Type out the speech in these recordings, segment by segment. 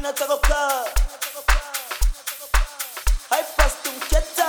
inatoka haipastumketa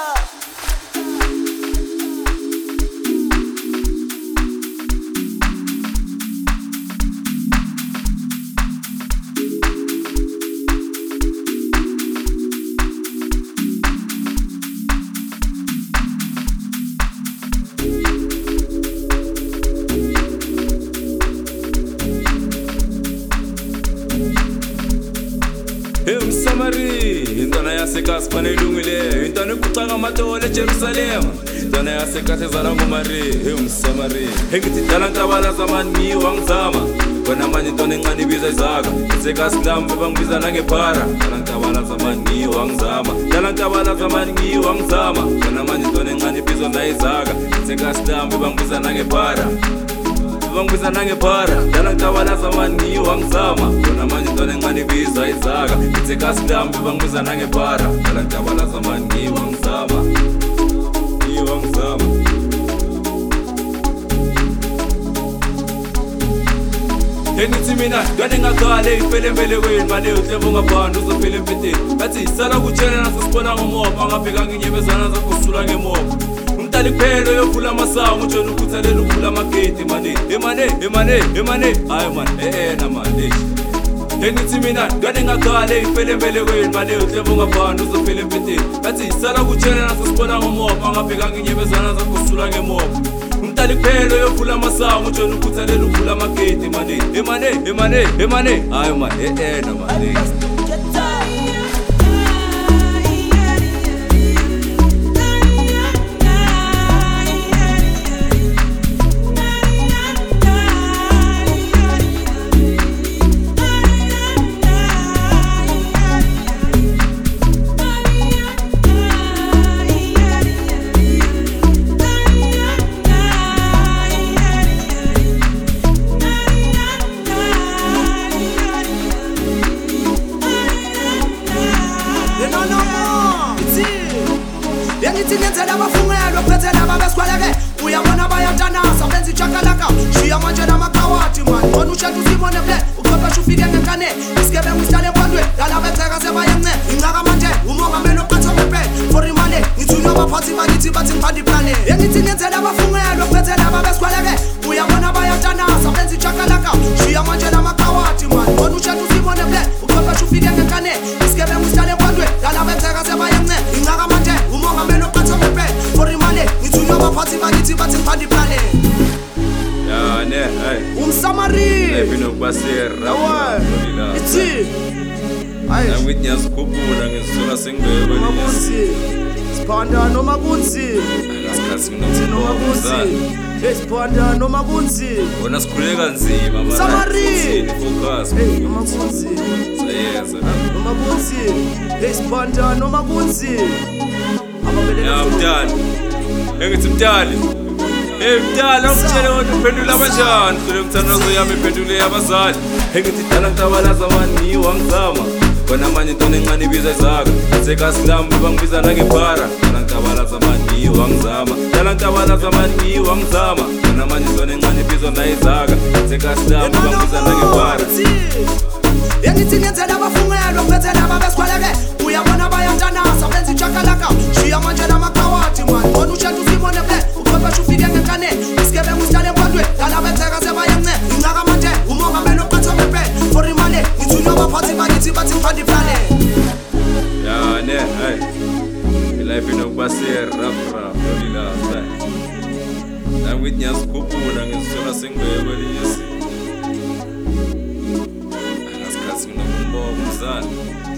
Msamari, intwana yasekhasi fanele ilungile, intwana kucanga matole eJerusalem, intwana yasekhasi ezala ngomari. Msamari, ngithi dala ntabala zamani wangizama, wena manje intwana encane ibiza izaka, yasekhasi lami bangibiza nangephara. Dala ntabala zamani wangizama, dala ntabala zamani wangizama, wena manje intwana encane ibiza nayizaka, yasekhasi lami bangibiza nangephara. Bangibiza nangephara, dala ntabala zamani wangizama, wena manje intwana encane ibiza izaka, yasekhasi lami bangibiza nangephara. Dala ntabala zamani wangizama, wangizama. Ngithi mina kade ngakhale ifele embelekweni manje uhlebo ngaphandle uzophila empetheni. Bathi sala kutshela nasisibona ngomoba ngabheka nginyebezana zakusula ngemoba. Umntali kuphela uyovula amasango utshona ukhuthalela ukuvula amagedi manje. Emane hayi man na manje. Ngithi mina kade ngakhale ifele embelekweni manje uhlebo ngaphandle uzophila empetheni. Bathi sala kutshela nasisibona ngomoba ngabheka nginyebezana zakusula ngemoba. Umntali kuphela uyovula amasango utshona ukhuthalela ukuvula amagedi manje. Emane hayi man na manje. Ngithi ngenzela abafungelo phethela ababesikwaleke uyabona bayatanasa benza ichakalaka shiya manje namakawati man wona ushada usibone ble uqoqosha ufike ngenkane isigebengu isihlale empondweni lala betheka sebayence ingcaka manje umongameli oqathomepe for imali ngithunywa abaphathi bakithi bathi ngiphanda iplane. Ngithi ngenzela abafungelo phethela ababesikwaleke uyabona bayatanasa benza ichakalaka shiya manje namakawati man wona ushada usibone ble uqoqosha ufike ngenkane isigebengu isihlale empondweni lala betheka sebayence ingcaka manje umongameli for imali ngithunywa abaphathi bakithi bathi ngiphanda iplane. Umsamari ithi ngithi ngiyazikhuphula ngizisuka sengibeke siphanda noma kunzima noma kunzima siphanda noma kunzima wona sikhuleka kanzima Umsamari focus noma kunzima sayeza noma kunzima siphanda noma kunzima mdali ngithi mdali mdali ongitshele wona uphendula kanjani hlule mthandazo yami iphendule yabazali. Ngithi dala ntabala zamani wangizama, wena manje intwana encane ibiza izaka, yasekhasi lami bangibiza nangephara. Dala ntabala zamani wangizama, dala ntabala zamani wangizama, wena manje intwana encane ibiza nayizaka, yasekhasi lami bangibiza nangephara. Ngithi ngenzela abafungelo phethela ababesikwaleke uyabona bayatanasa benza ichakalaka shiya manje namakawati man wona ushada usibone ble uqoqosha ufike ngenkane isigebengu isihlale empondweni lala betheka sebayence ingcaka manje umongameli oqathomepe for imali ngithunywa abaphathi bakithi bathi ngiphanda iplane. Life inokuba serafraf lolilasa nangithi ngiyazikhuphula ngizisuka sengibeke kwelinye isimo. Umzali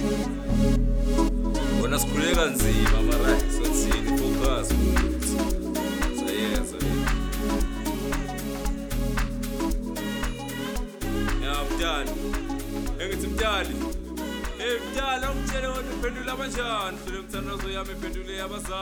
wona sikhuleka kanzima mara sothini focus sayeza mdali ngithi mdali mdali ongitshele wona uphendula kanjani hlule mthandazo yami iphendule yabazali.